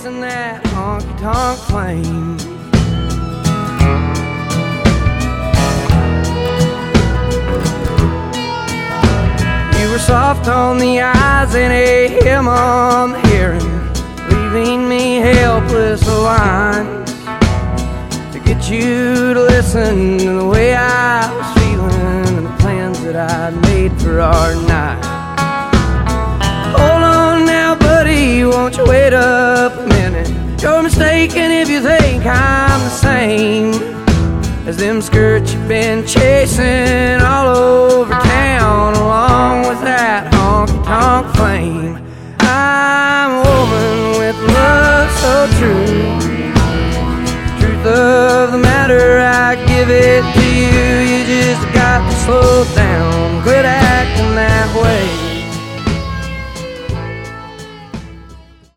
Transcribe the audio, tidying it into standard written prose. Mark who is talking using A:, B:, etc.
A: chasing that honky-tonk flame. You were soft on the eyes and a hymn on the hearing, leaving me helpless lines to get you to listen to the way I was feeling and the plans that I'd made for our night. Hold on now, buddy, won't you wait up a minute? You're mistaken if you think I'm the same as them skirts you've been chasing all over town, along with that honky-tonk flame. I'm a woman with love so true. Truth of the matter, I give it to you. You just got to slow down, quit